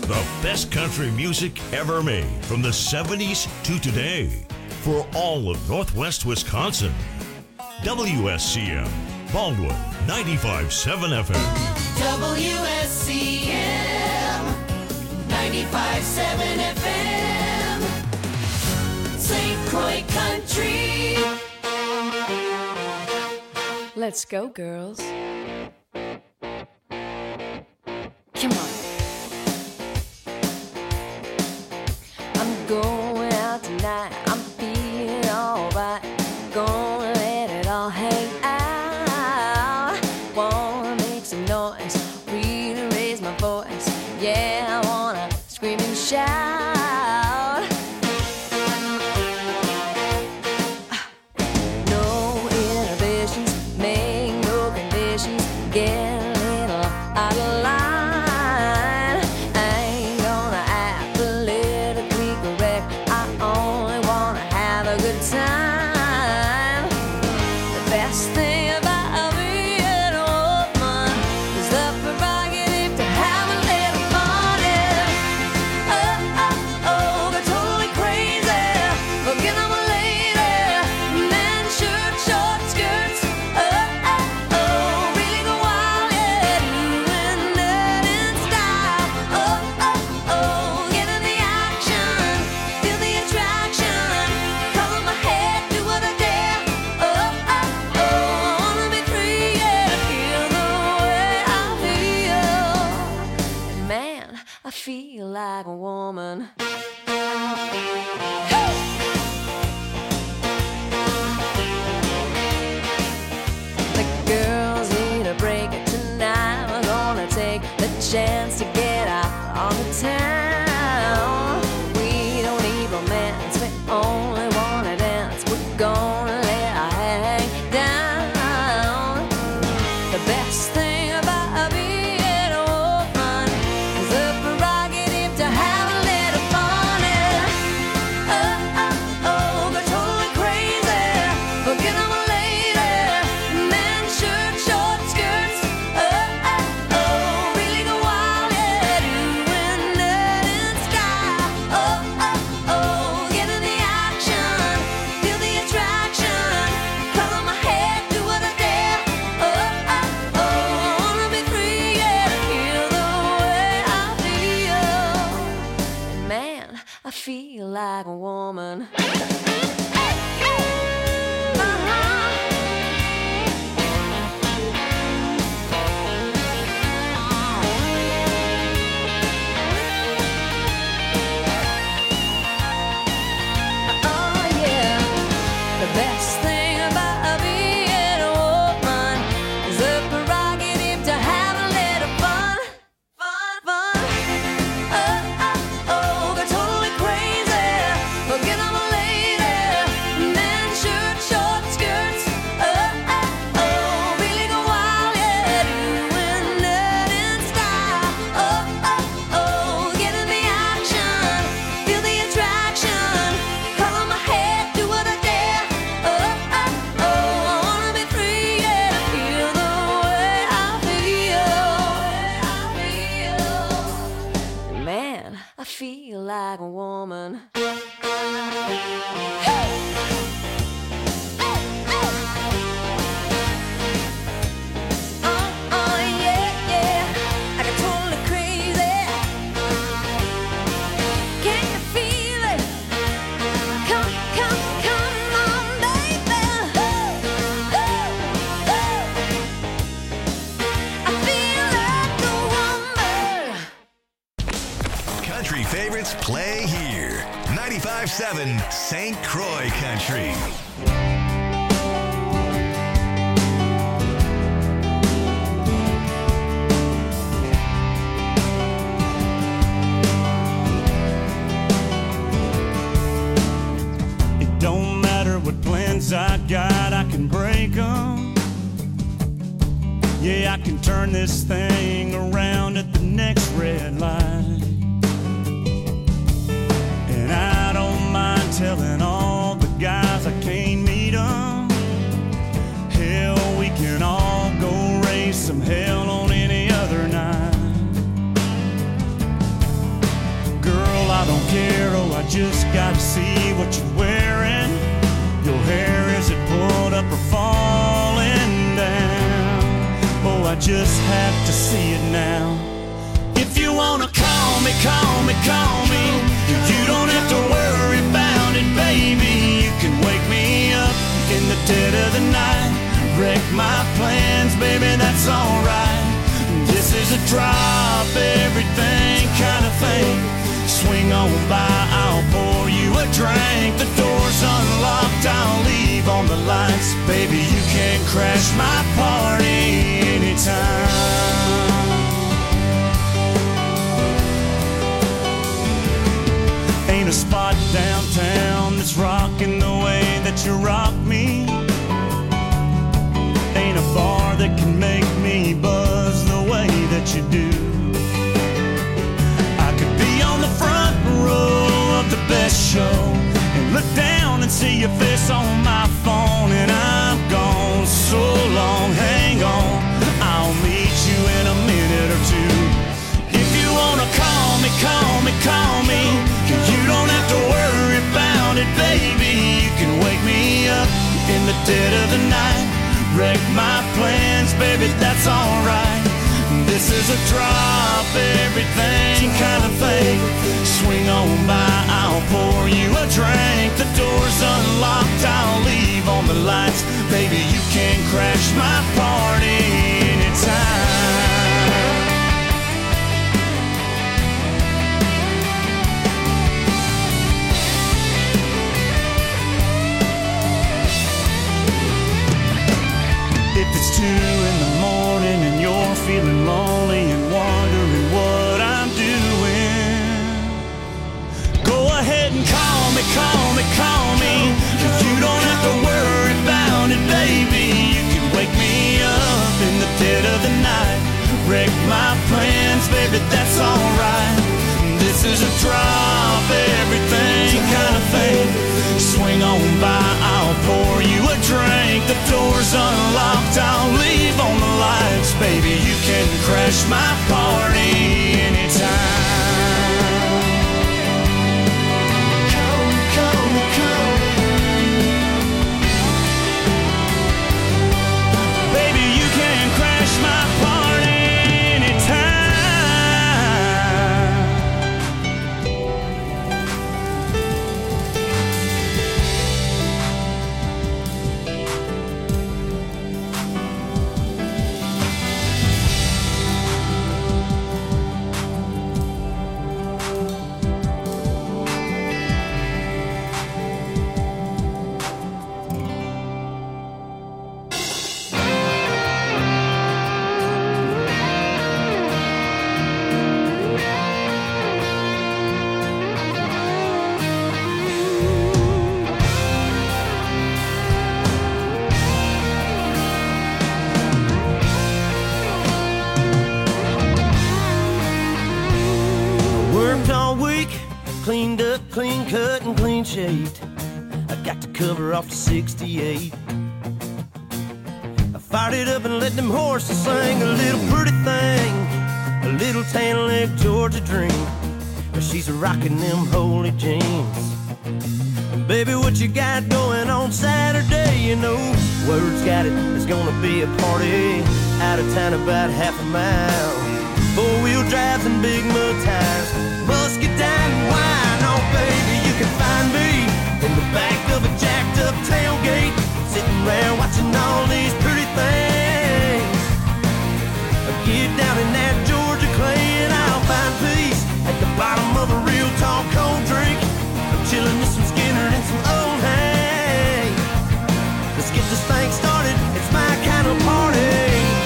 The best country music ever made from the 70s to today for all of Northwest Wisconsin. WSCM, Baldwin, 95.7 FM. WSCM, 95.7 FM. St. Croix Country. Let's go, girls. Come on. I'm going out tonight. I'm feeling alright. Gonna let it all hang out. Wanna make some noise, really raise my voice. Yeah, I wanna scream and shout. No inhibitions, make no conditions. Get a little out of line. Time. The best thing about being a woman is the prerogative to have a little fun. Oh, oh, oh, they're totally crazy. Forget I'm a lady. Men, shirt, short skirts. Oh, oh, oh, really go wild, yeah. Doing that in style. Oh, oh, oh, get in the action. Feel the attraction. I feel like a woman. The girls need a break tonight. We're gonna take the chance to get out on the town. We don't need romance, we only wanna dance. We're gonna let our hair hang down. The best thing about being a woman is the prerogative to have a little fun. Oh, oh, oh, they're totally crazy. Forget I'm a lady. Men, shirt, short skirts. Oh, oh, oh, really go wild, yeah. Doing that in style. Oh, oh, oh, get in the action. Feel the attraction. Color my hair, do what I dare. Oh, oh, oh, I wanna be free, yeah. Feel the way I feel. Man, I feel like a woman. Oh yeah, the best thing about being a woman is the prerogative to have a little fun, fun, fun. Oh, oh, oh, they're totally crazy. Forget I'm a lady. Men, shirt, short skirts. Oh, oh, oh, really go wild, yeah. Doing that in style. Oh, oh, oh, get in the action. Feel the attraction. Color my hair, do what I dare. Oh, oh, oh, I wanna be free, yeah. Feel the way I feel. Man, I feel like a woman. Oh, yeah, yeah. I got totally crazy. Can you feel it? Come, come, come on, baby. I feel like a woman. Country favorites play here. 95.7 St. Croix Country. It don't matter what plans I got, I can break them. Yeah, I can turn this thing around at the next red light. And I don't mind telling all the guys I can't meet them. Hell, we can all go raise some hell on any other night. I don't care, oh, I just gotta see what you're wearing. Your hair, is it pulled up or falling down? Oh, I just have to see it now. If you wanna call me, call me, call me. You don't have to worry about it, baby. You can wake me up in the dead of the night. Wreck my plans, baby, that's alright. This is a drop everything kind of thing. Swing on by, I'll pour you a drink. The door's unlocked, I'll leave on the lights. Baby, you can crash my party anytime. Ain't a spot downtown that's rocking the way that you rock me. Ain't a bar that can make me buzz the way that you do. I could be on the front row of the best show and look down and see your face on my phone, and I'm gone so long, hang on, I'll meet you in a minute or two. If you wanna call me, call me, call me. You don't have to worry about it, baby. You can wake me up in the dead of the night. Wreck my plans, baby, that's alright. This is a drop everything kind of thing. Swing on by, I'll pour you a drink. The door's unlocked, I'll leave on the lights. Baby, you can crash my party anytime. If it's 2 in the morning and you're feeling lonely and wondering what I'm doing, go ahead and call me, call me, call me. You don't have to worry about it, baby. You can wake me up in the dead of the night. Wreck my plans, baby, that's alright. This is a drop everything kind of thing. Swing on by, I'll pour you a drink. The door's unlocked, I'll leave on the lights. Baby, you can crash my party anytime. Come, come, come. Baby, you can crash my party anytime. Cleaned up, clean cut, and clean shaved. I got to cover off the 68. I fired it up and let them horses sing. A little pretty thing, a little tan leg Georgia dream. But she's rocking them holy jeans. And baby, what you got going on Saturday? You know, word's got it, there's gonna be a party out of town about half a mile. 4-wheel drives and big mud tires, musket down and wine. Oh baby, you can find me in the back of a jacked up tailgate, sitting around watching all these pretty things. Get down in that Georgia clay and I'll find peace at the bottom of a real tall cold drink. I'm chilling with some Skinner and some Old Hay. Let's get this thing started, it's my kind of party.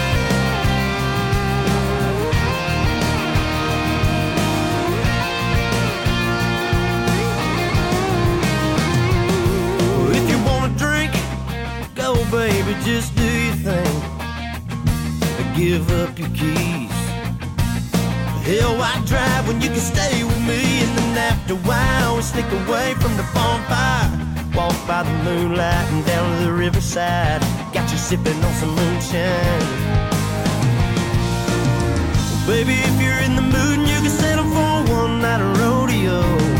Baby, just do your thing. Give up your keys. Hell, why drive when you can stay with me? And then after a while, we sneak away from the bonfire. Walk by the moonlight and down to the riverside. Got you sipping on some moonshine. Well, baby, if you're in the mood and you can settle for one night of rodeo,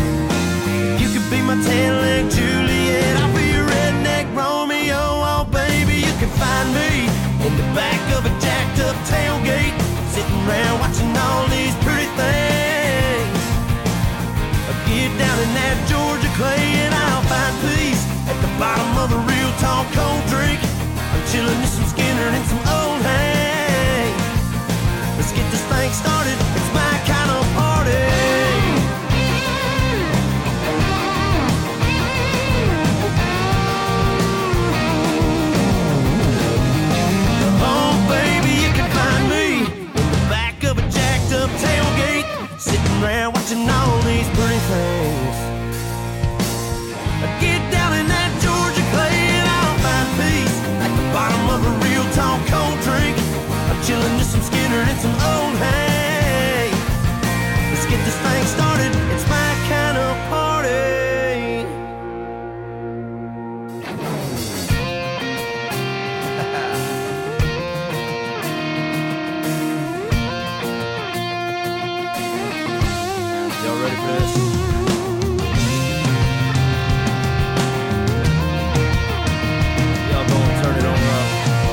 around watching all these pretty things. Get down in that Georgia clay and I'll find peace at the bottom of a real tall cold drink. I'm chilling to some Skinner and some old hay. Let's get this thing started, it's my kind of party. Y'all ready for this? Y'all gonna turn it on up.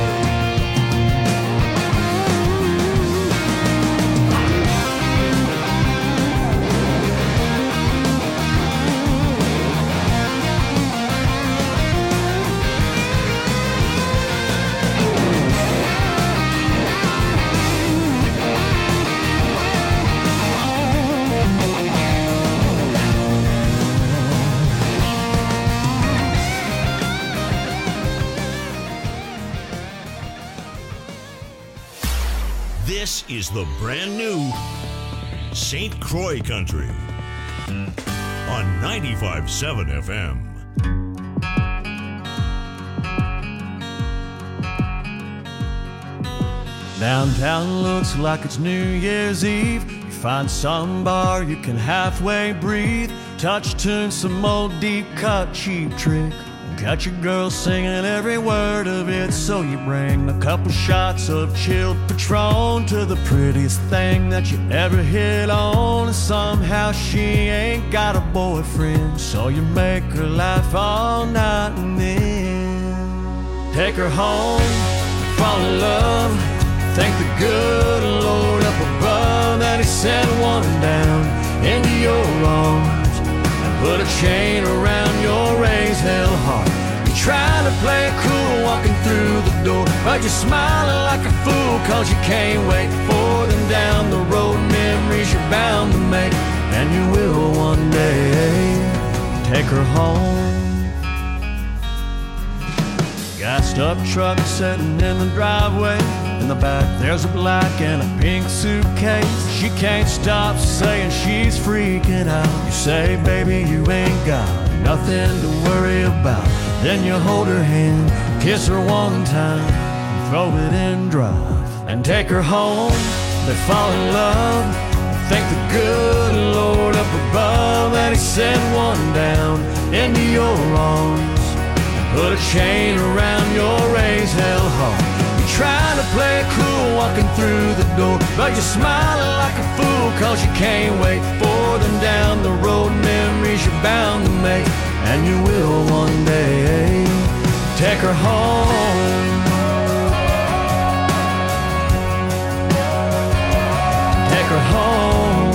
This is the brand new St. Croix Country on 95.7 FM. Downtown looks like it's New Year's Eve. You find some bar you can halfway breathe. Touch tune, some old deep cut cheap trick. Got your girl singing every word of it, so you bring a couple shots of chilled Patron to the prettiest thing that you ever hit on. And somehow she ain't got a boyfriend, so you make her laugh all night and then take her home, fall in love. Thank the good Lord up above that he sent one down into your arms and put a chain around your raised hell heart. You try to play it cool walking through the door, but you're smiling like a fool cause you can't wait for them down the road. Memories you're bound to make, and you will one day take her home. Gassed up truck sitting in the driveway. In the back there's a black and a pink suitcase. She can't stop saying she's freaking out. You say, baby, you ain't got nothing to worry about. Then you hold her hand, kiss her one time, and throw it in drive and take her home. They fall in love. Thank the good Lord up above that he sent one down into your arms. Put a chain around your raised hell heart. You're trying to play it cool walking through the door, but you're smiling like a fool cause you can't wait for them down the road. Memories you're bound to make, and you will one day take her home. Take her home.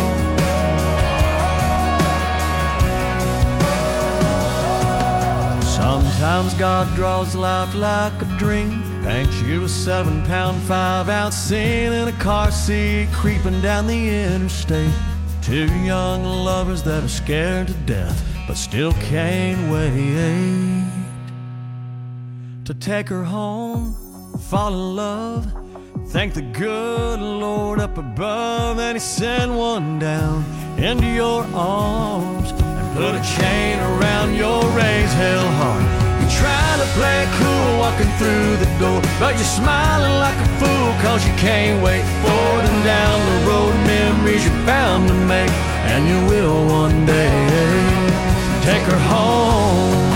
Sometimes God draws life like a dream, paints you a 7-pound 5-ounce scene in a car seat creeping down the interstate. Two young lovers that are scared to death but still can't wait to take her home, fall in love. Thank the good Lord up above that he sent one down into your arms and put a chain around your raised hell heart. You try to play it cool walking through the door, but you're smiling like a fool cause you can't wait for them down the road. Memories you're bound to make, and you will one day take her home.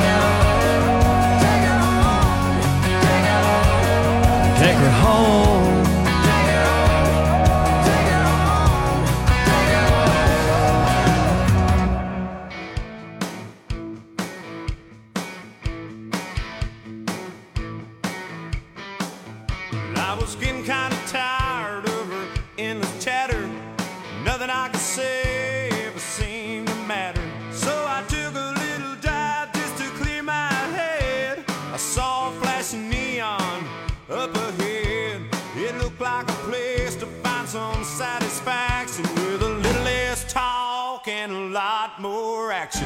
Take her home. I was getting kind of tired of her endless chatter. Nothing I could say ever seemed to matter. So I took a little dive just to clear my head. I saw a flashing neon up ahead. It looked like a place to find some satisfaction with a little less talk and a lot more action.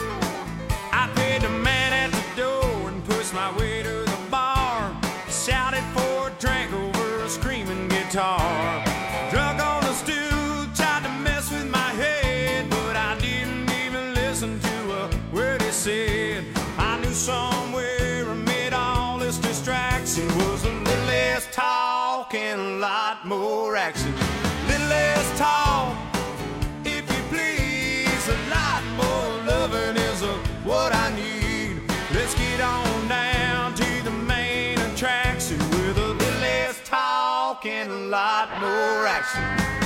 I paid the man at the door and pushed my way to the bar. Shout started for a drink over a screaming guitar. Drunk on the stool, tried to mess with my head, but I didn't even listen to a word he said. I knew somewhere amid all this distraction was a little less talk and a lot more action. Little less talk, if you please, a lot more loving is what I need. Let's get on down to the main attraction with a little less talk and a lot more action.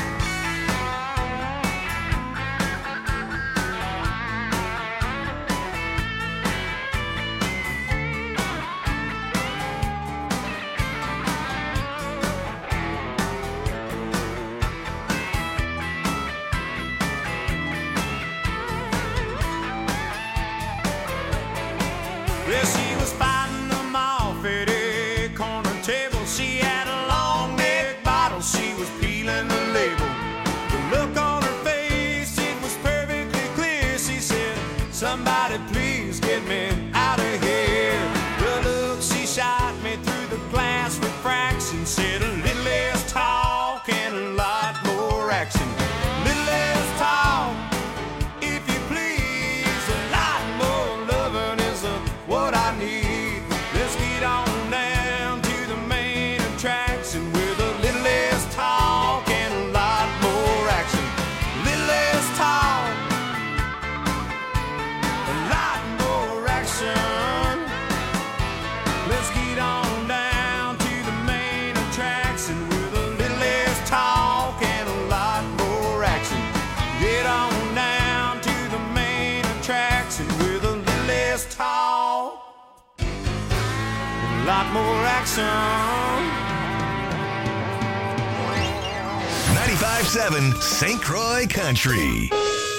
Well, she was fighting them off at a corner table. She had a long neck bottle, she was peeling the label. The look on her face, it was perfectly clear. She said, somebody please get me out of here. The look she shot me through the glass refraction said a little less talk and a lot more action. Little less talk, if you please, a lot more loving is what I need. Let's get on down to the main attraction with a little less talk and a lot more action. Little less talk, a lot more action. Let's get on down to the main attraction with a little less talk and a lot more action. Get on down to the main attraction with a little less talk, a lot more action. 95.7 St. Croix Country.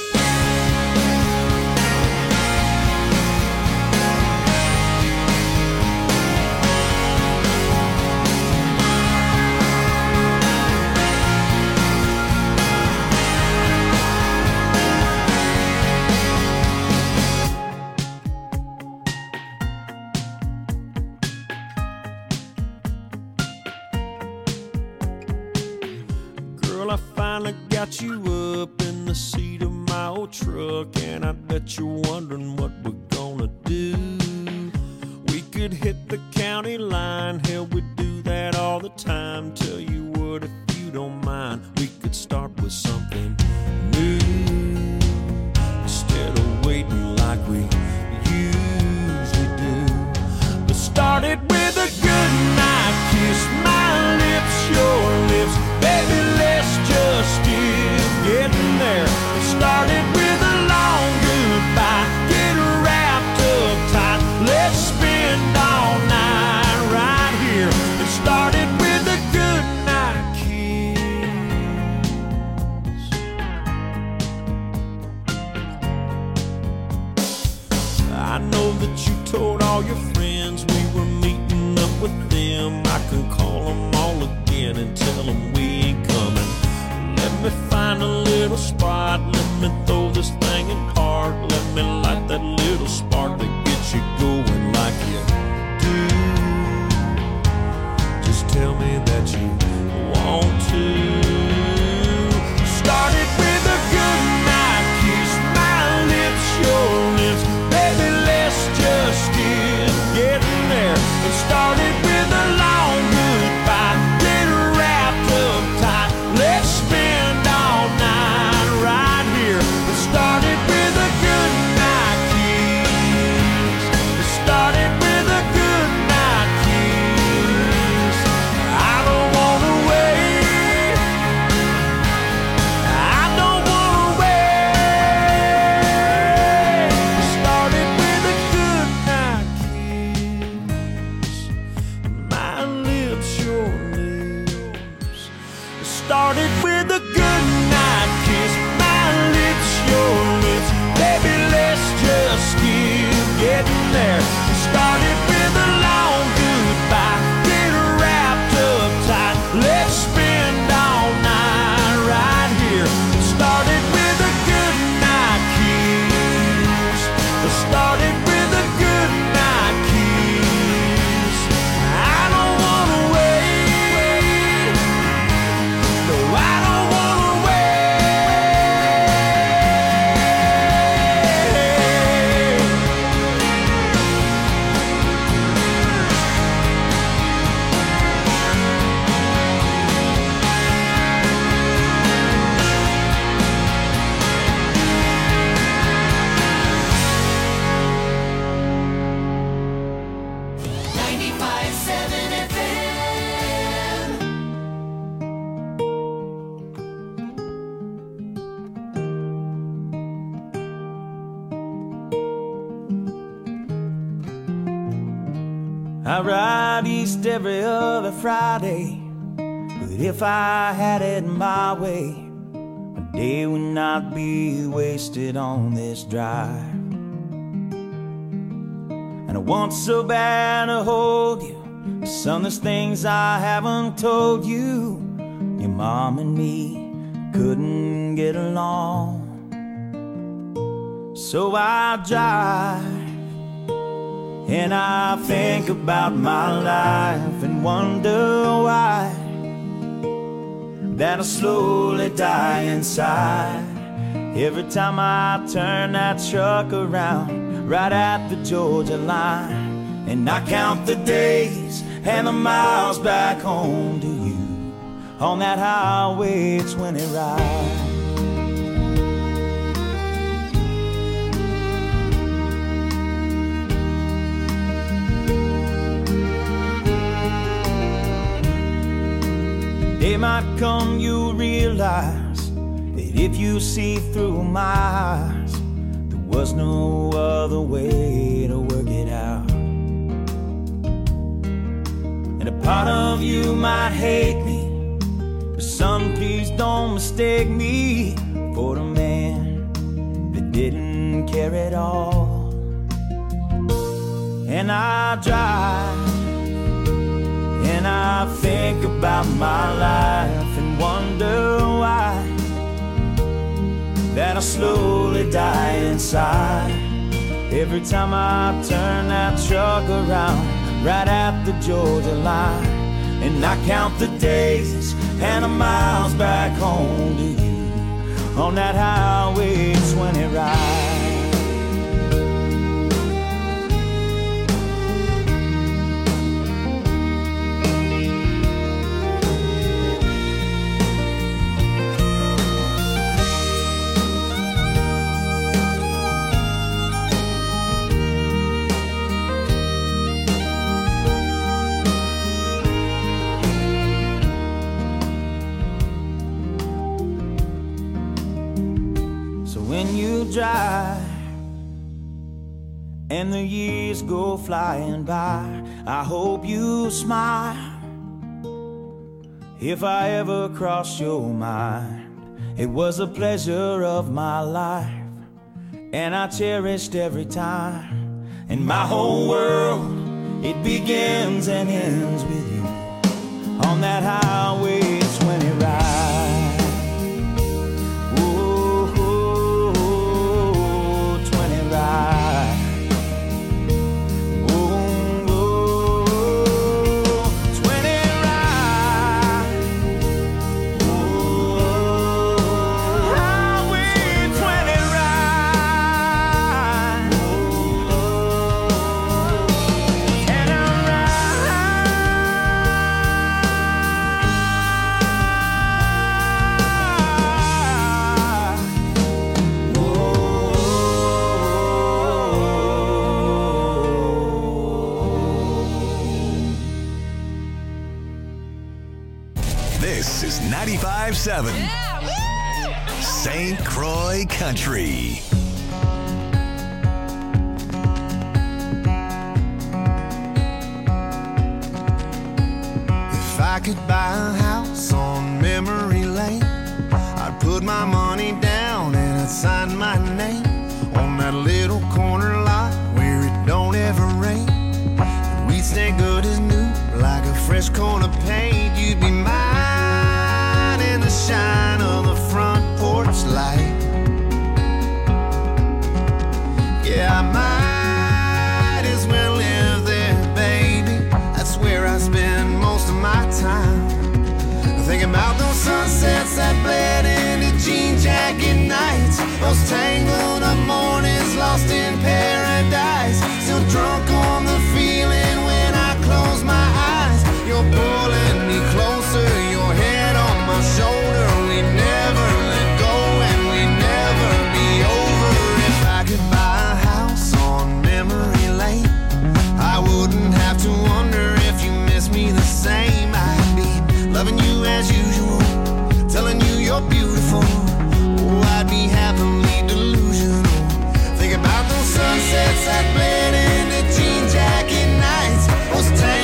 Girl, I finally got you up in the seat of my old truck, and I bet you're wondering what we're gonna do. We could hit the county line, hell, we do that all the time. Tell you what, if you don't mind, we could start with something new instead of waiting like we usually do. But started with a good night kiss, my lips, your lips, baby, let's just get getting there. Started with a long goodbye, get wrapped up tight, let's spend all night right here. It started with a good night kiss. I know that you told all your friends we were meeting up with them. I can call them all again and tell them we ain't coming. Let me find a little spot, let me throw this thing in park. Let me light that little spark that gets you going like you do. Just tell me that you want to. Started with a good night kiss, my lips, your lips, baby, let's just get getting there. It started with a long goodbye, get wrapped up tight, let's spend all night right here. It started with a good night kiss. It started with a good night kiss. I don't wanna wait, I don't wanna wait. It started with a good night kiss, my lips, your lips. It started with a good night kiss, my lips, your lips, baby, let's just get getting there. It started with a long goodbye, get wrapped up tight, let's spend all night right here. It started with a good night kiss. It started with a good night kiss. I don't wanna I ride east every other Friday, but if I had it my way, my day would not be wasted on this drive. And I want so bad to hold you. Son, there's things I haven't told you. Your mom and me couldn't get along. So I drive and I think about my life and wonder why that I slowly die inside. Every time I turn that truck around right at the Georgia line, and I count the days and the miles back home to you on that highway 20 ride. Day might come, you'll realize that if you see through my eyes, there was no other way to work it out. And a part of you might hate me, but son, please don't mistake me for the man that didn't care at all. And I drive and I think about my life and wonder why that I slowly die inside. Every time I turn that truck around right at the Georgia line, and I count the days and the miles back home to you on that highway 20 ride. Drive and the years go flying by, I hope you smile if I ever cross your mind. It was a pleasure of my life, and I cherished every time. And my whole world, it begins and ends with you on that highway 20 ride. This is 95.7 St. Croix Country. If I could buy a house on memory lane, I'd put my money down and I'd sign my name on that little corner lot where it don't ever rain. And we'd stay good as new, like a fresh coat of paint. You'd be mine in the shine of the front porch light. Yeah, I might as well live there, baby. That's where I spend most of my time. Thinking about those sunsets that bled into jean jacket nights, those tangled up mornings lost in paradise. Still drunk on the feeling when I close my eyes. You're pulling me closer, your head on my shoulder. We never let go and we never be over. If I could buy a house on memory lane, I wouldn't have to wonder if you miss me the same. I'd be loving you as usual, telling you you're beautiful. Oh, I'd be happily delusional. Think about those sunsets that bled into jean jacket nights, those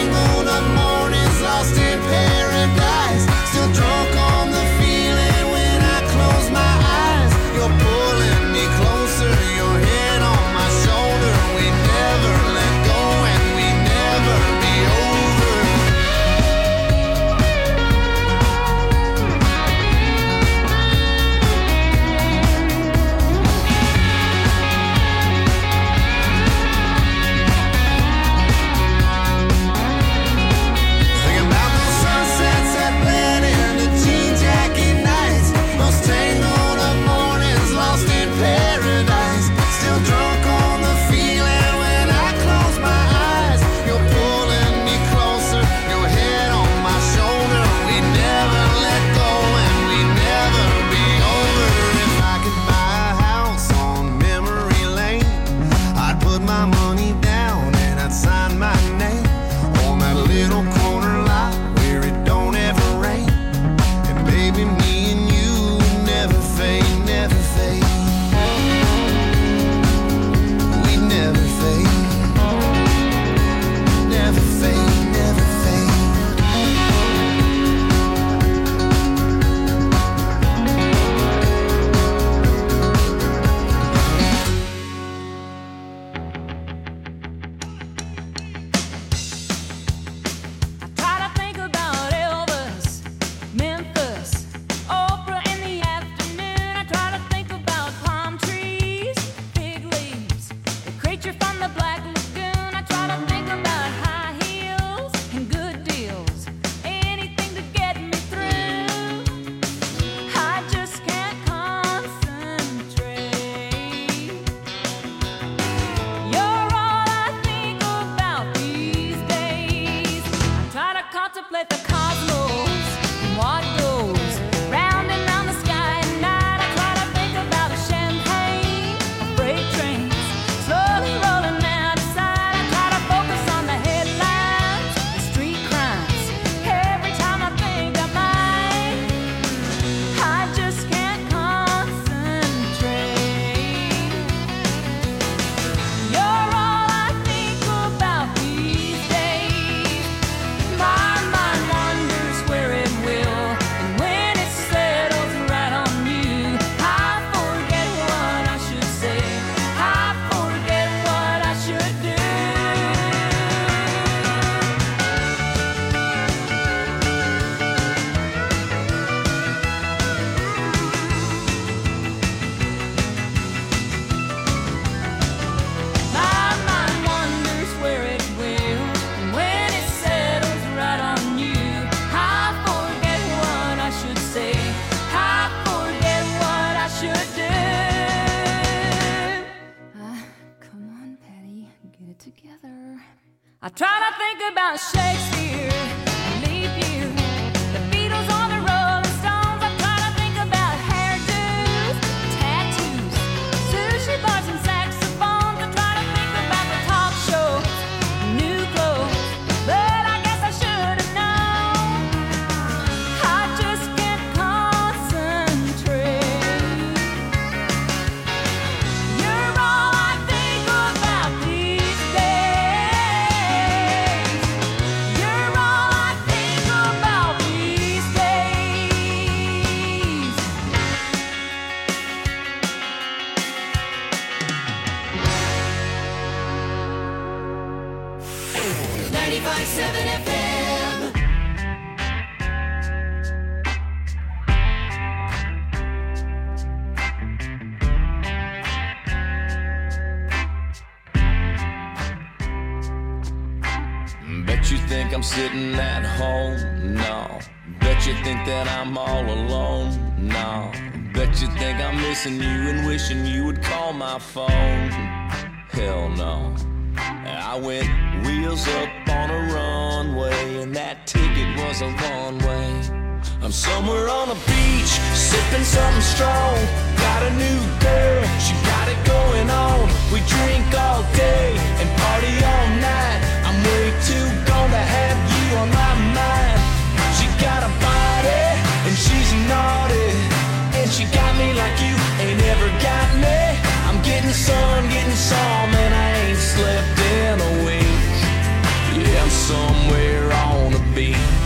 contemplate the cosmos and what goes round and round the sky at night. I try to think about a champagne, a freight trains slowly rolling out of sight. I try to focus on the headlines, the street crimes. Every time I think I might, I just can't concentrate. You're all I think about these days. My mind wanders where it will, and when it settles right on you, I forget what I should say. I forget what I should do. 'Cause I try to think about Shakespeare, leap year, the Beatles on the Rolling Stones. I try to think about hairdos, tattoos, sushi bars and saxophones. I try to think about the talk shows, new clothes, but I guess I should have known. I just can't concentrate. You're all I think about these days. You're all I think about these days. 95.7 FM. Bet you think I'm sitting at home? No. Bet you think that I'm all alone? No. Bet you think I'm missing you and wishing you would call my phone? Hell no. I went wheels up on a runway, and that ticket was a one-way. I'm somewhere on a beach, sipping something strong. Got a new girl, she got it going on. We drink all day and party all night. I'm way too gone to have you on my mind. She got a body and she's naughty, and she got me like you ain't ever got me. I'm getting sun, getting some, and I ain't slept in a week. Yeah, I'm somewhere on the beach.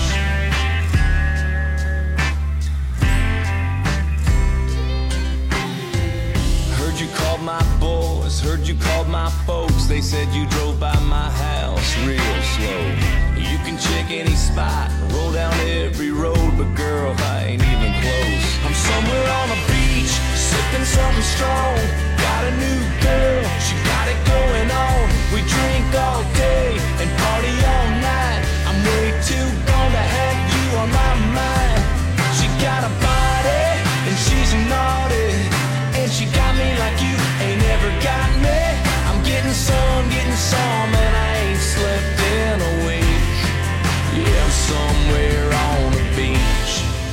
Heard you called my boys, heard you called my folks. They said you drove by my house real slow. You can check any spot, roll down every road, but girl, I ain't even close. I'm somewhere on a beach, sipping something strong. Got a new girl, she got it going on. We drink all day and party all night. I'm way too gone to have you on my mind. She got a body and she's naughty, and she got me like you ain't ever got me. I'm getting some, and I ain't slept in a week. Yeah, I'm somewhere on the beach.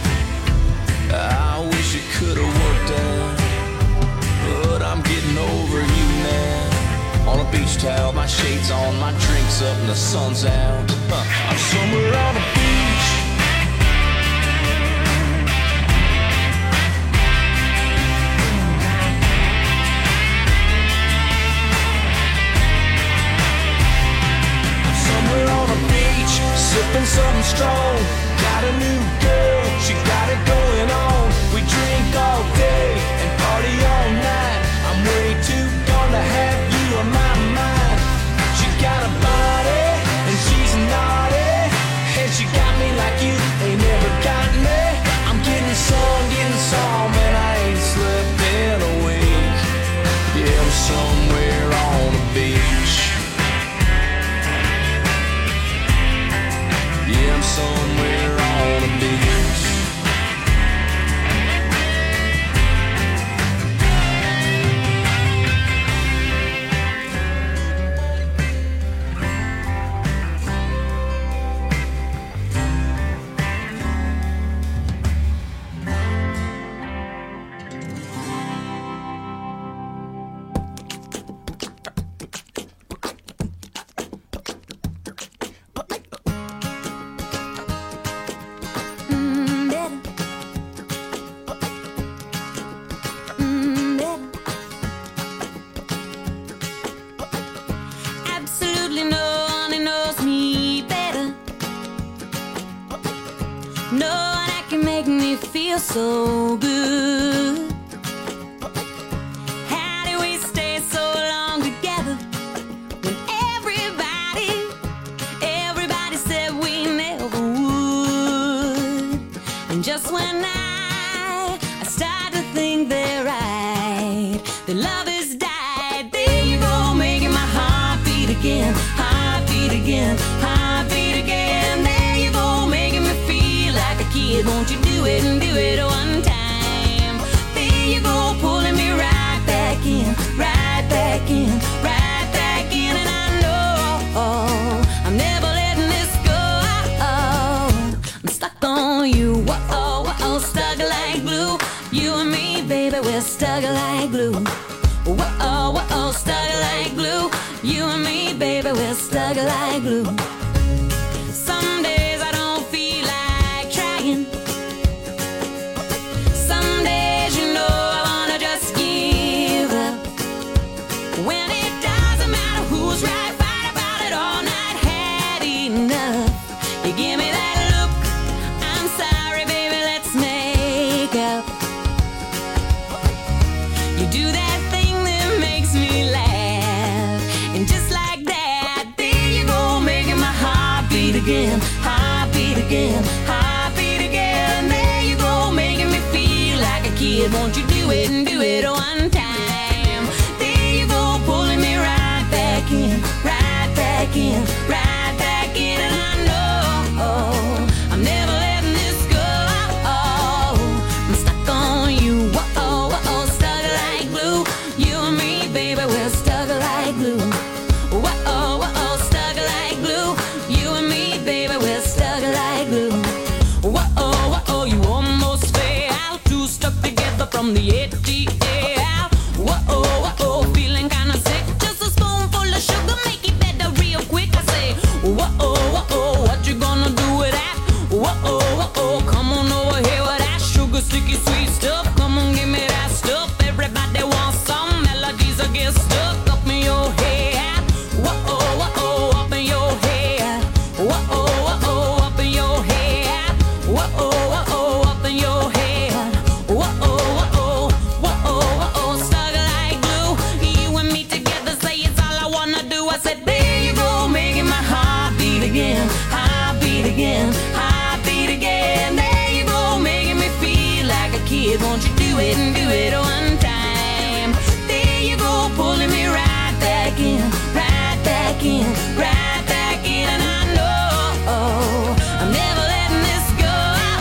I wish it could've worked out, but I'm getting over you now. On a beach towel, my shades on, my drinks up, and the sun's out. I'm somewhere on the beach. Somewhere on a beach, sipping something strong. Got a new girl, she got it going on. We drink all day and party all night. I'm way too gone to have you on my mind. She got a body and she's naughty, and she got me like you ain't never got me. I'm getting some, and I ain't slept in a week. Yeah, I'm somewhere on the beach. Yeah, I'm somewhere on the beach. No one that can make me feel so good. How do we stay so long together when everybody said we never would? And just when I start to think they're right, the love has died. There you go, making my heart beat again, heart beat again, heart beat again. There you go, making me feel like a kid. Won't you do it and do it one time? There you go, pulling me right back in, right back in, right back in. And I know I'm never letting this go. I'm stuck on you, whoa, stuck like glue. You and me, baby, we're stuck like glue. Whoa, stuck like glue. You and me, baby, we're stuck like glue. Some days I don't feel like trying. Some days, you know, I wanna just give up. When it doesn't matter who's right, fight about it all night, had enough. You give me that look, I'm sorry, baby, let's make up. You do that thing that makes me laugh, and just like that, there you go, making my heart beat again, heart beat again, heart beat again. There you go, making me feel like a kid. Won't you do it and do it one time? There you go, pulling me right back in, right back in, right back in. And I know I'm never letting this go. I'm stuck on you, whoa, stuck like glue. You and me, baby, we're stuck like glue. Whoa, stuck like glue. You and me, baby, we're stuck like glue. Whoa, you almost fell out, too stuck together from the ATL. Whoa, feeling kinda sick. Just a spoonful of sugar, make it better real quick. I say, whoa, what you gonna do with that? Whoa, come on over here with that sugar, sticky, sweet stuff. Come on, give me that stuff. Everybody wants some melodies that get stuck up in your head. Whoa, up in your head. Whoa, up in your head. Whoa, up in your head. Whoa, stuck like glue. You and me together, say it's all I wanna do. I said, there you go, making my heart beat again, heart beat again, heart beat again. There you go, making me feel like a kid. Won't you do it and do it one time? There you go, pulling me right back in, right back in, right back in. And I know I'm never letting this go.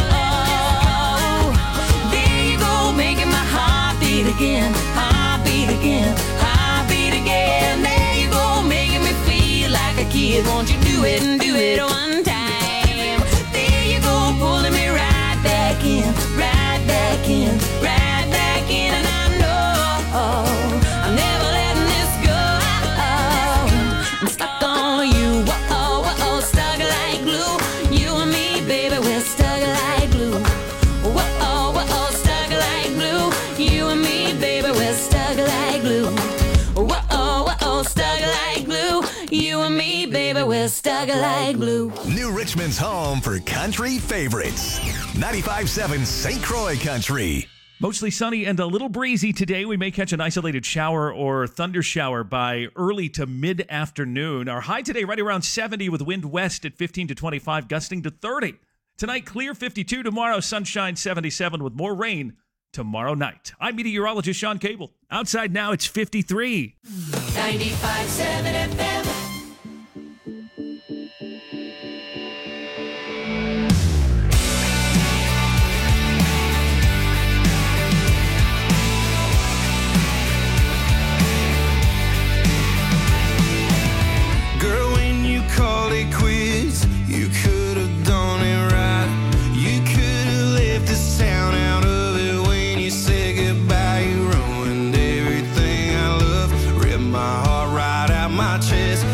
There you go, making my heart beat again, heart beat again, heart beat again. There you go, making me feel like a kid. Won't you do it and do it one time? There you go, pulling me right back in, right back in, right back in. And I know I'm never letting this go. I'm stuck on you, whoa, stuck like glue. You and me, baby, we're stuck like glue. Whoa, stuck like glue. You and me, baby, we're stuck like glue. Whoa, stuck like glue. You and me, baby, we're stuck like glue. New Richmond's home for country favorites. 95.7 St. Croix Country. Mostly sunny and a little breezy today. We may catch an isolated shower or thunder shower by early to mid-afternoon. Our high today right around 70 with wind west at 15 to 25, gusting to 30. Tonight, clear 52. Tomorrow, sunshine 77 with more rain tomorrow night. I'm meteorologist Sean Cable. Outside now, it's 53. 95.7 FM. Girl, when you called it quits, you could have done it right. You could have left the town out of it when you said goodbye. You ruined everything I love, ripped my heart right out my chest.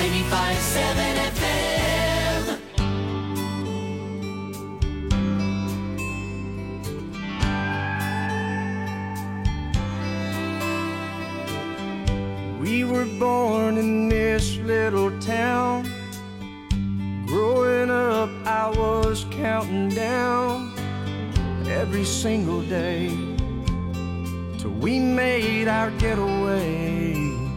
95.7 FM. We were born in this little town. Growing up, I was counting down every single day till we made our getaway.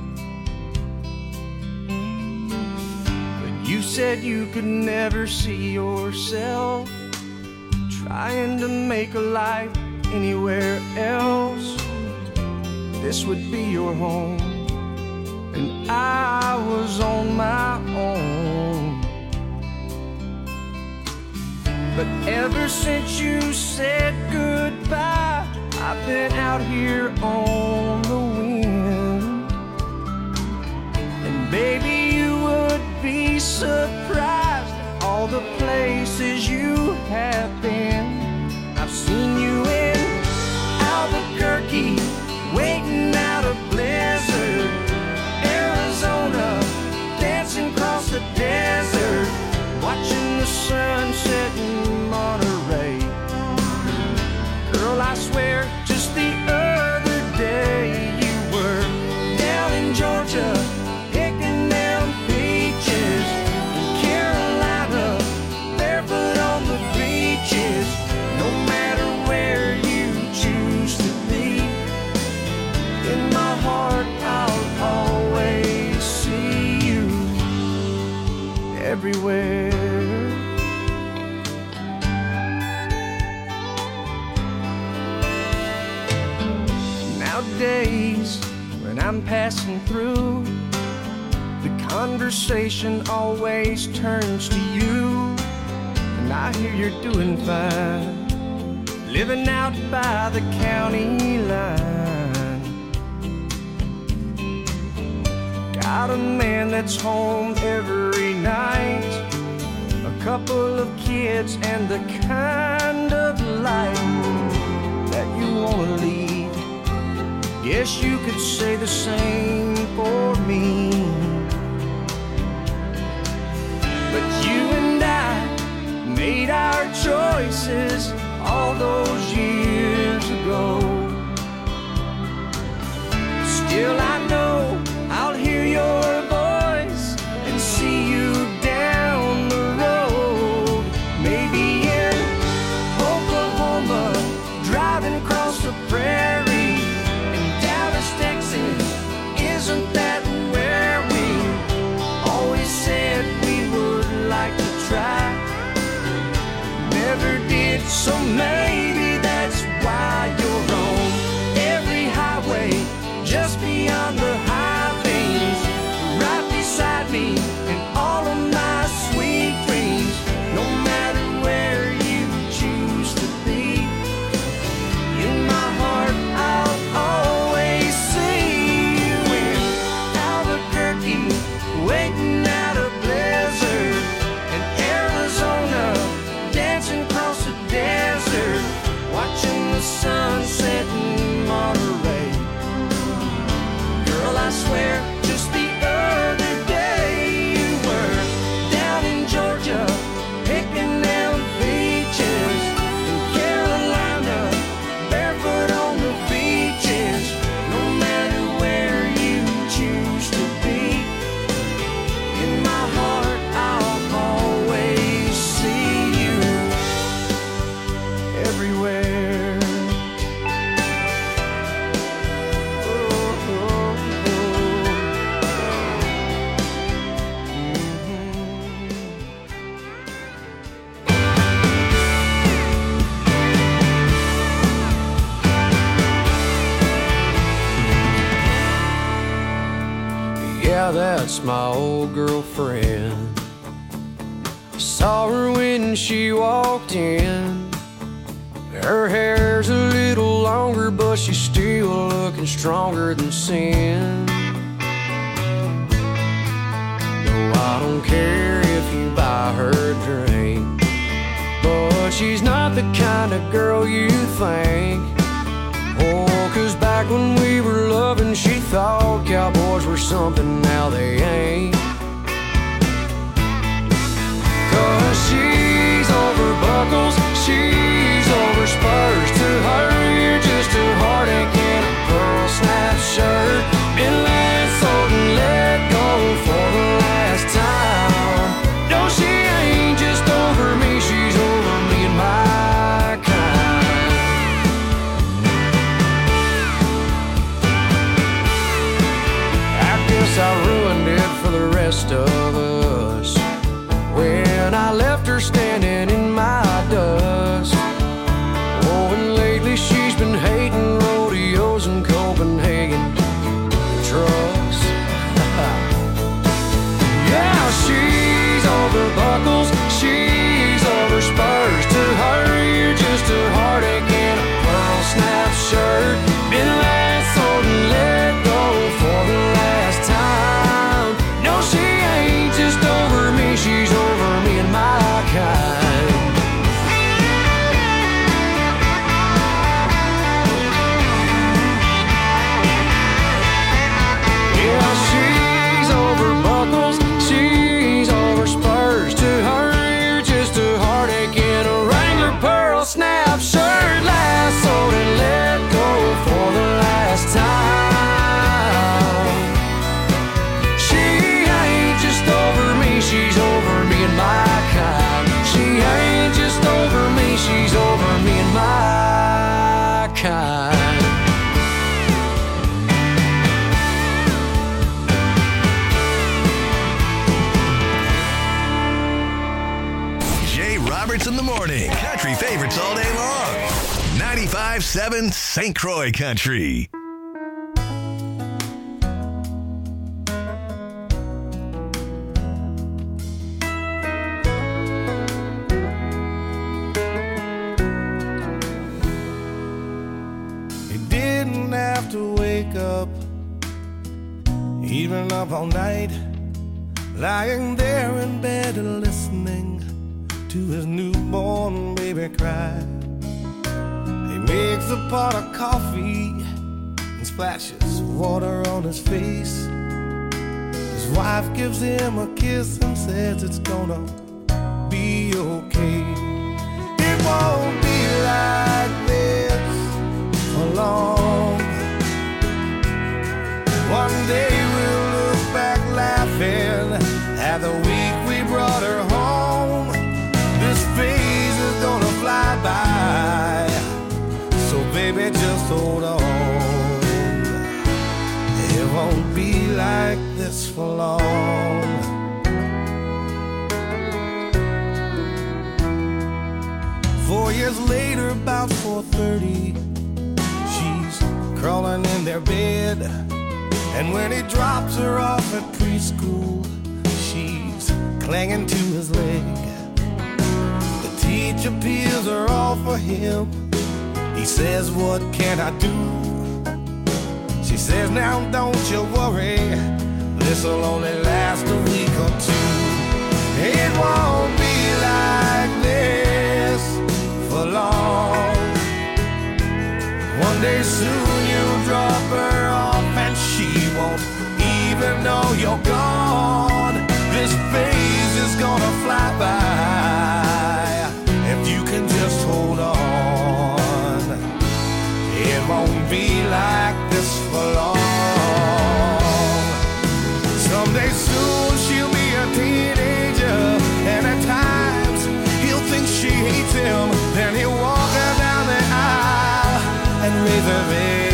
But you said you could never see yourself trying to make a life anywhere else. This would be your home, and I was on my own. But ever since you said goodbye, I've been out here on the wind. And baby, you would be surprised at all the places you have been. I've seen you in Albuquerque, waiting out a blizzard, Arizona, dancing across the desert, watching the sunset in Monterey. Girl, I swear, just the other day you were down in Georgia, picking them peaches, in Carolina, barefoot on the beaches. No matter where you choose to be, in my heart I'll always see you everywhere. Nowadays, when I'm passing through, the conversation always turns to you. And I hear you're doing fine, living out by the county line. Got a man that's home every night, a couple of kids, and the kind of life that you wanna lead. Guess you could say the same for me. But you and I made our choices all those years ago. Still I know I'll hear your voice and see you down the road. Maybe in Oklahoma, driving across the prairie. Isn't that where we always said we would like to try? Never did, so maybe that's why you're on every highway, just beyond the high lanes, right beside me in all of my sweet dreams. No matter where you choose to be, in my heart I'll always see you in Albuquerque, waiting out a blizzard, in Arizona, dancing across the desert, watching the sunset in Monterey. Girl, I swear, just the other day you were down in Georgia, picking them peaches, in Carolina, barefoot on the beaches. No matter where you choose to be, in my heart I'll always see you everywhere. Oh, oh, oh. Yeah, that's my old girlfriend. I saw her when she walked in. Her hair's a little longer, but she's still looking stronger than sin. No, I don't care if you buy her a drink, but she's not the kind of girl you think. Oh, 'cause back when we were loving, she thought cowboys were something, now they ain't. best of us. When I left her standing in my dust. Oh, and lately she's been hating rodeos in Copenhagen trucks. Yeah, she's over buckles, she's over spurs. To her, you're just a heartache in a pearl snap shirt. Been lassoed and let go for the last time. No, she ain't just over me, she's over me and my kind. Yeah, she's over buckles, she's over spurs. To her, you're just a heartache in a Wrangler pearl snap shirt. Lassoed and let go for the last time. She ain't just over me, she's over me and my kind. She ain't just over me, she's over me and my kind. Jay Roberts in the morning. Country favorites all day long. 95.7 St. Croix Country. You didn't have to wake up, even up all night, lying there in bed and listening to his newborn baby cry. He makes a pot of coffee and splashes water on his face. His wife gives him a kiss and says it's gonna be okay. It won't be like this for long. One day we'll look back laughing at the week we brought her home. This phase is gonna fly by, so baby just hold on. It won't be like this for long. 4 years later, about 4:30, she's crawling in their bed. And when he drops her off at preschool, she's clinging to his leg. The teacher peels her off for him. He says, what can I do? She says, now don't you worry, this'll only last a week or two. It won't be like this for long. One day soon you'll drop her off and she won't even know you're gone. This phase is gonna fly by if you can just hold on. It won't be like this for long. Someday soon she'll be a teenager, and at times he'll think she hates him. Then he'll walk her down the aisle and raise her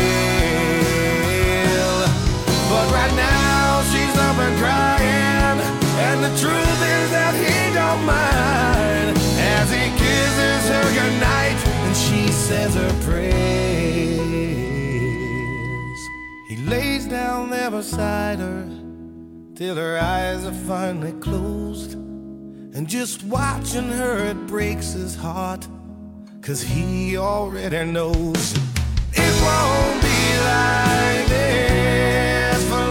veil. But right now she's up and crying, and the truth is that he don't mind as he kisses her goodnight and she says her prayers. He lays down there beside her till her eyes are finally closed, and just watching her it breaks his heart, 'cause he already knows it won't be like this for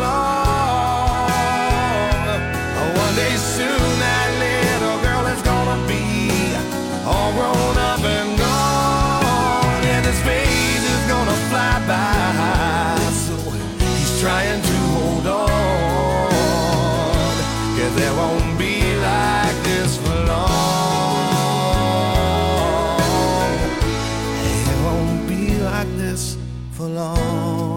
long. One day soon that little girl is gonna be all grown up and gone, and his phase is gonna fly by, so he's trying to hold on, 'cause there won't be like this for long. It won't be like this for long.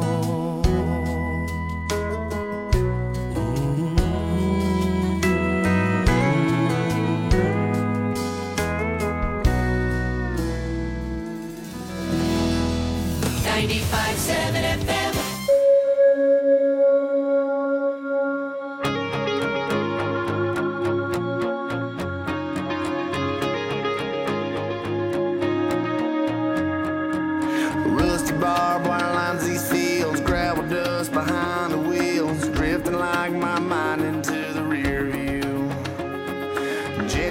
95.7 FM.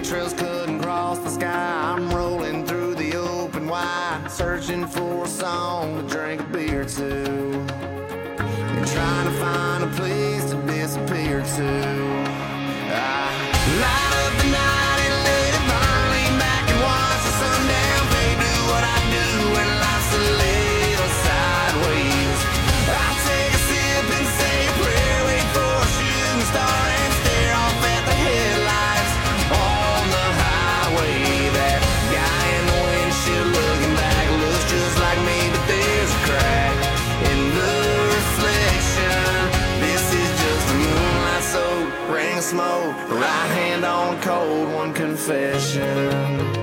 trails couldn't cross the sky. I'm rolling through the open wide, searching for a song to drink a beer to, and trying to find a place to disappear to. I light up the night and let it burn, lean back and watch the sundown fade. Do what I do when life's a little sideways. I take a sip and say a prayer, wait for a shooting star and stare off at the headlights on the highway. That guy in the windshield looking back looks just like me, but there's a crack in the reflection. This is just a moonlight soak, ring of smoke, right hand on cold one confession.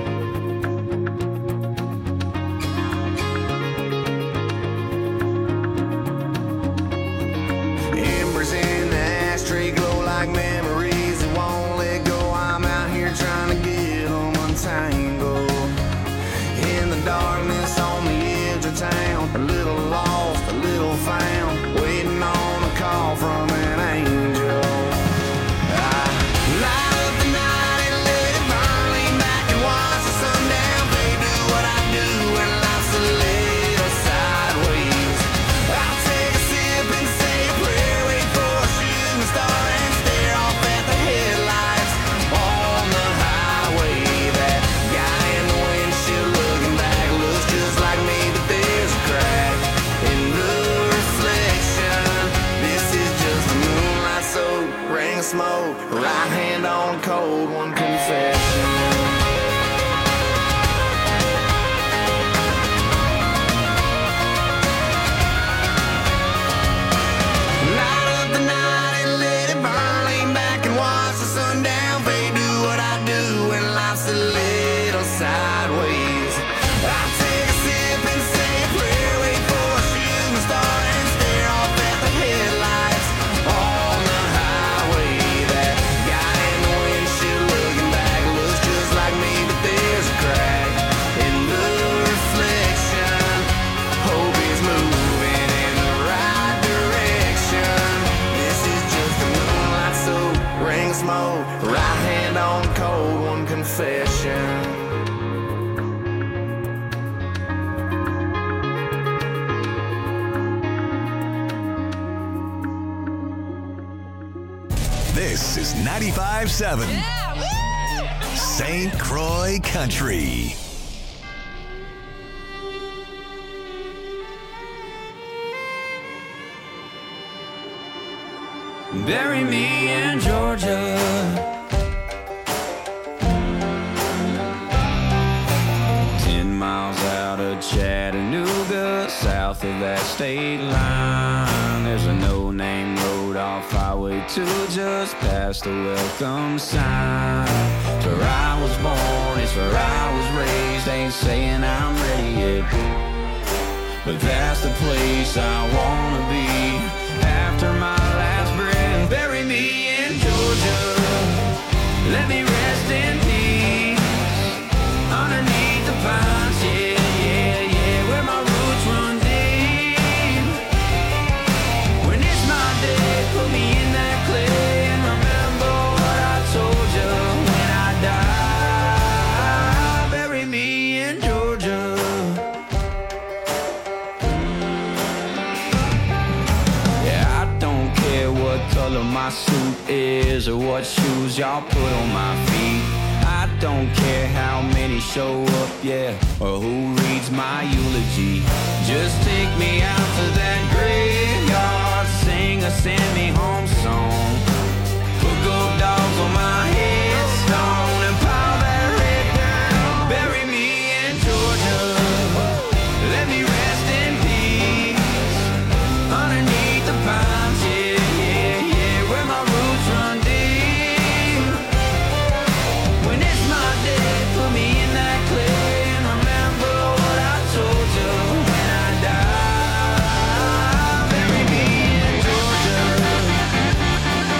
Embers in the ashtray glow like memories that won't let go. I'm out here trying to get them untangled. In the darkness on the edge of town, a little lost, a little found, waiting on a call from an angel. I light up the night and let it burn, lean back and watch the sundown fade. Do what I do when life's a little sideways. I'll take a sip and say a prayer, wait for a shooting star and stare off at the headlights on the highway. That guy in the windshield looking back looks just like me, but there's a crack in the reflection. This is just a moonlight soak, ring of smoke, right hand on cold one confession. Light up the night and let it burn, lean back and watch the sundown fade. Do what I do when life's a little sideways. I take a sip and say a prayer, wait for a shooting star and stare off at the headlights on the highway. That guy in the windshield looking back looks just like me, but there's a crack in the reflection. Hope he's moving in the right direction. This is just a moonlight soak, ring of smoke, right hand on cold one confession. This is 95.7 St. Croix Country. Bury me in Georgia. 10 miles out of Chattanooga, south of that state line. There's a no-name road off Highway 2 just past the welcome sign. It's where I was born, it's where I was raised. Ain't saying I'm ready yet, but that's the place I wanna be after my last breath. Bury me in Georgia, let me rest in peace underneath the pines. Yeah, yeah, yeah, where my roots run deep. When it's my day, put me in that clay and remember what I told you when I die. Bury me in Georgia. Yeah, I don't care what color my suit is or what shoes y'all put on my feet. I don't care how many show up, yeah, or who reads my eulogy. Just take me out to that graveyard, sing a send me home song. Put gold dogs on my headstone and pile that red down. Bury me in Georgia, let me rest in peace underneath the pines. Yeah, yeah, yeah, where my roots run deep. When it's my day, put me in that clay and remember what I told you when I die. Bury me in Georgia.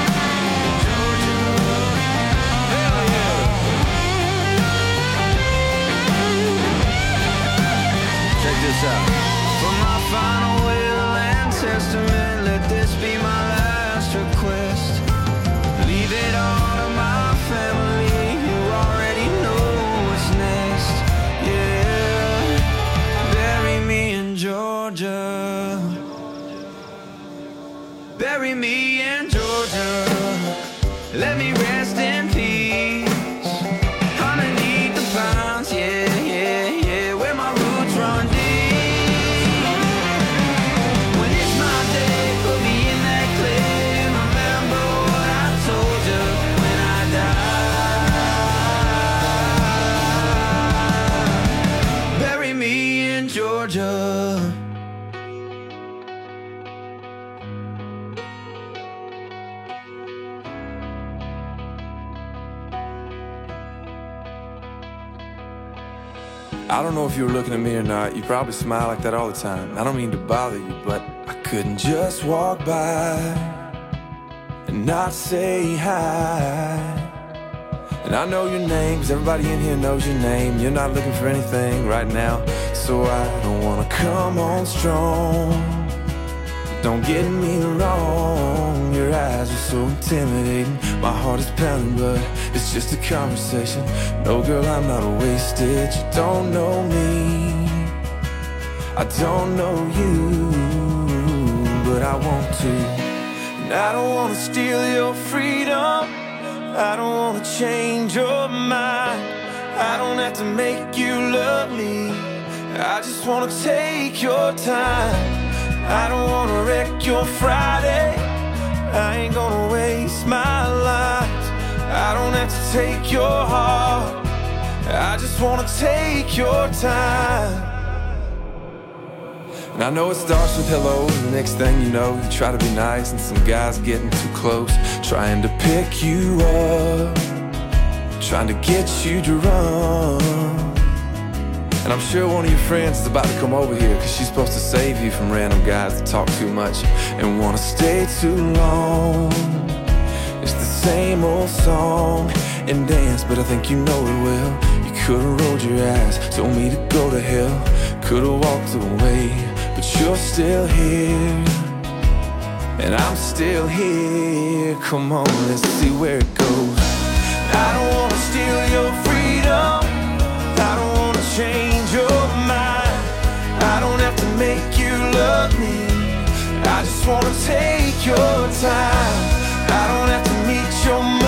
let me rest in peace. Underneath the pines, yeah, yeah, yeah, where my roots run deep. When it's my day, put me in that clay and remember what I told you when I die. Bury me in Georgia. I don't know if you were looking at me or not. You probably smile like that all the time. I don't mean to bother you, but I couldn't just walk by and not say hi. And I know your name, 'cause everybody in here knows your name. You're not looking for anything right now, so I don't wanna come on strong. Don't get me wrong, your eyes are so intimidating. My heart is pounding, but it's just a conversation. No, girl, I'm not wasted. You don't know me, I don't know you, but I want to. And I don't wanna steal your freedom, I don't wanna change your mind. I don't have to make you love me, I just wanna take your time. I don't wanna wreck your Friday, I ain't gonna waste my life. I don't have to take your heart, I just wanna take your time. And I know it starts with hello, and the next thing you know, you try to be nice, and some guy's getting too close, trying to pick you up, trying to get you drunk. And I'm sure one of your friends is about to come over here, 'cause she's supposed to save you from random guys that talk too much and wanna stay too long. It's the same old song and dance, but I think you know it well. You could've rolled your eyes, told me to go to hell, could've walked away, but you're still here, and I'm still here. Come on, let's see where it goes. I don't wanna steal your freedom, I don't wanna change your mind. I don't have to make you love me, I just wanna take your time. I don't have to meet your